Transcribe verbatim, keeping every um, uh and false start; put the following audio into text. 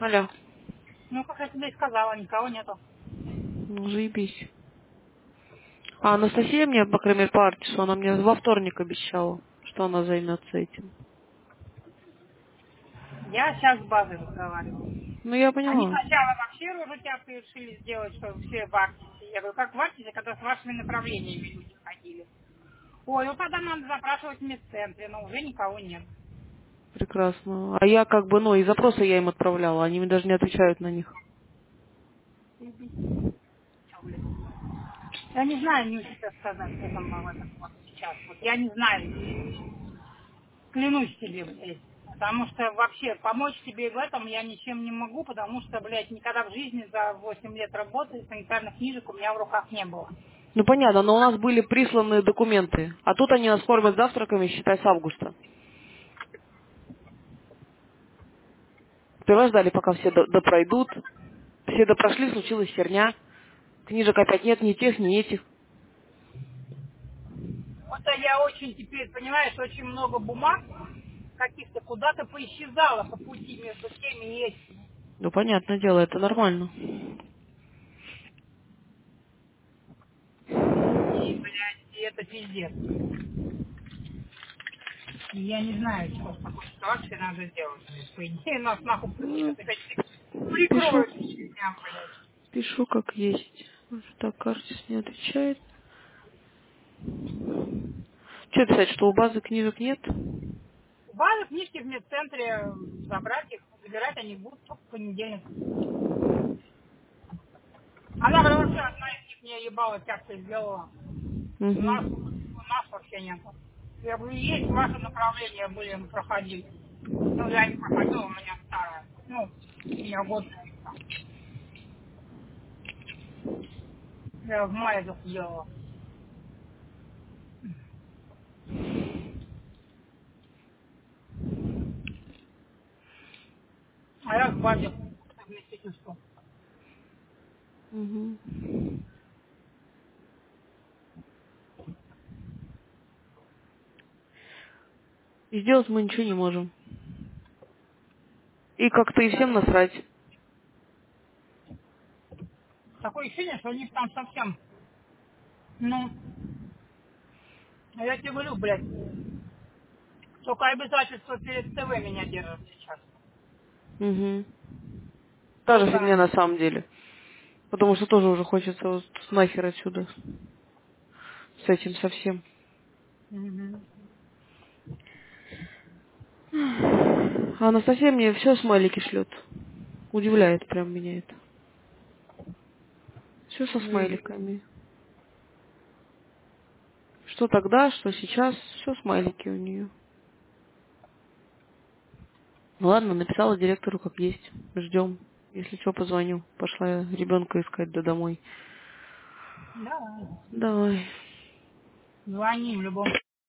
Алло. Ну, как я тебе и сказала, никого нету. Ну, заебись. А Анастасия мне, по крайней мере, по Артису, она мне во вторник обещала, что она займется этим. Я сейчас с базой разговаривала. Ну, я Они поняла. сначала вообще рожутяпы решили сделать, что все в Артисе. Я говорю, как в Артисе, когда с вашими направлениями люди ходили. Ой, ну тогда надо запрашивать в медцентре, но уже никого нет. Прекрасно. А я как бы, ну, и запросы я им отправляла, они мне даже не отвечают на них. Чё, блин? Я не знаю, не тебе сказать в этом, в этом вот сейчас. Вот я не знаю, клянусь тебе, блядь. Потому что вообще помочь тебе в этом я ничем не могу, потому что, блядь, никогда в жизни за восемь лет работы санитарных книжек у меня в руках не было. Ну, понятно, но у нас были присланы документы, а тут они нас кормят завтраками, считай, с августа. Сперва ждали, пока все до- допройдут. Все допрошли, случилась херня. Книжек опять нет, ни тех, ни этих. Вот а я очень теперь, понимаешь, очень много бумаг каких-то куда-то поисчезало по пути между теми и этими. Ну, понятное дело, это нормально. И, блядь, и это пиздец. И я не знаю, что в такой ситуации надо делать. По идее, нас нахуй Ну, сейчас опять пишу, прикроют фигня, блядь. пишу как есть. Вот так, Артис не отвечает. Что писать, что у базы книжек нет? Базы книжки в медцентре, забрать их, забирать они будут только в понедельник. Она потому что одна из них мне ебало как-то сделала. У нас, Угу. у нас вообще нет. Я говорю, есть ваше направление, были, мы проходили. Ну, я не проходила, у меня старая. Ну, у меня год. Я в мае это сделала. А я в базе совместительству. Угу. И сделать мы ничего не можем. И как-то и всем насрать. Такое ощущение, что у них там совсем, ну, я тебе говорю, блядь, только обязательства перед ТВ меня держат сейчас. Угу. Та же Только фигня на самом деле. Потому что тоже уже хочется вот нахер отсюда. С этим совсем. мгм. А Анастасия мне все смайлики шлет. Удивляет прям меня это. Все со Ой, смайликами. Что тогда, что сейчас, все смайлики у нее. Ну ладно, написала директору как есть. Ждем. Если что, позвоню. Пошла я ребенка искать да домой. давай. Давай. Звони в любом